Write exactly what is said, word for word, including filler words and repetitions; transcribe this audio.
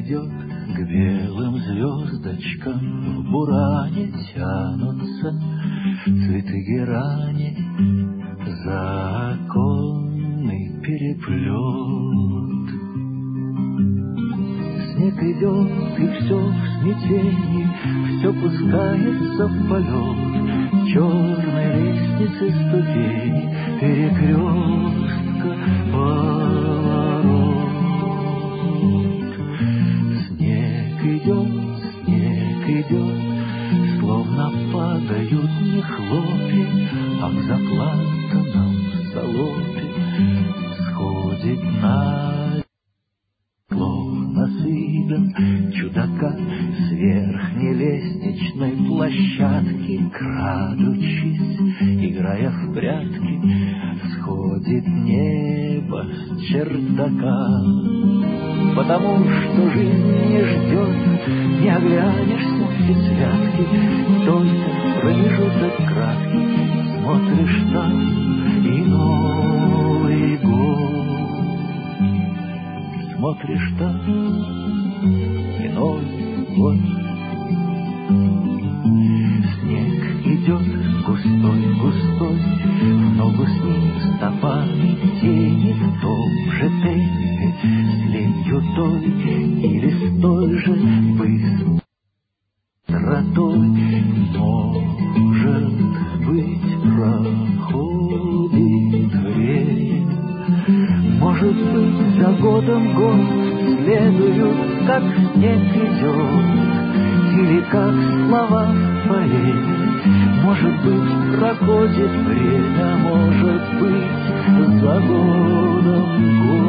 идет к белым звездочкам, в буране тянутся цветы герани, законный переплет. Снег идет, и все в смятении, все пускается в полет, черной лестницы ступени, перекрестка поворот. Снег идет, снег идет, словно падают не хлопья, а в заплатанном солопе сходит на насыпен чудака с верхней лестничной площадки, крадучись, играя в прятки, сходит небо с чердака. Потому что жизнь не ждет, не оглянешься в святки, только промежуток краткий, смотришь там и Новый год. Смотришь там и Новый год. Снег идет густой, густой, в ногу с ним стопами тени в том же темпе, с ленью той или с той же быстротой. Может быть, проходит время, может быть, за годом год следуют, как снег идет, или как слова в поэме. Может быть, проходит время, может быть, за годом год.